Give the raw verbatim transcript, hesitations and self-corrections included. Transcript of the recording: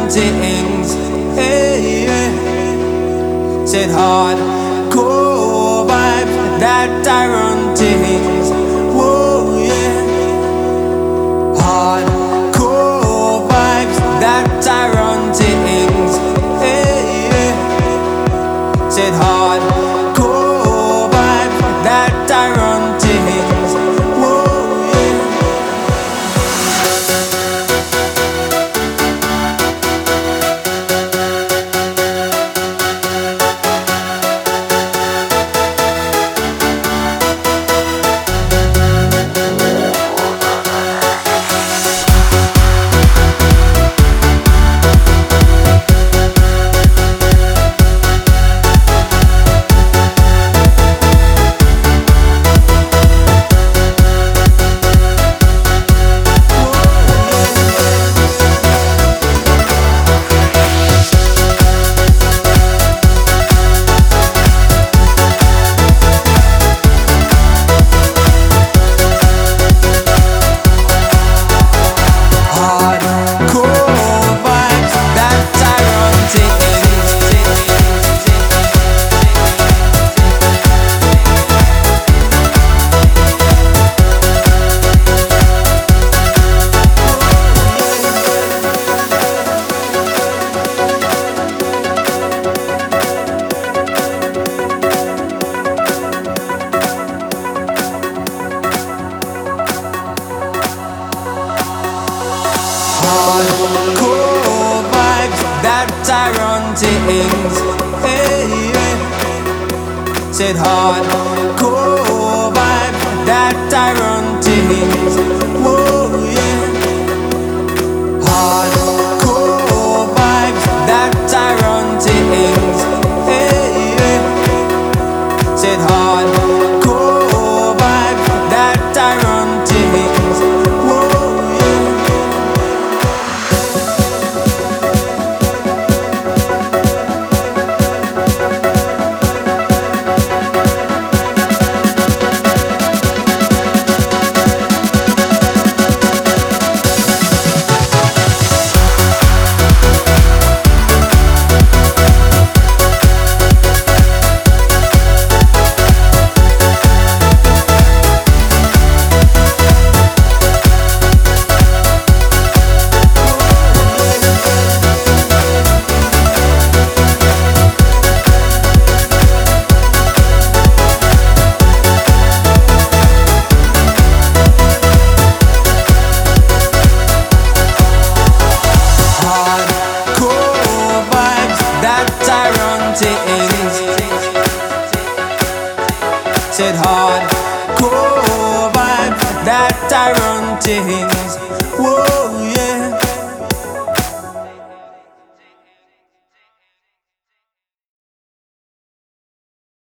things. Hey, yeah. Said hardcore vibes that I run things. Whoa, yeah. Hardcore vibes that I run things. Hey, yeah. Said hardcore vibes that I run things. Whoa, yeah. Hardcore vibes that I run things. Hey, yeah. Said hardcore vibes that I run things. Whoa, yeah. Hardcore vibes that I run things. Hey, yeah. Said hardcore vibes that I run things. Whoa, yeah. Said hardcore vibes that I run things.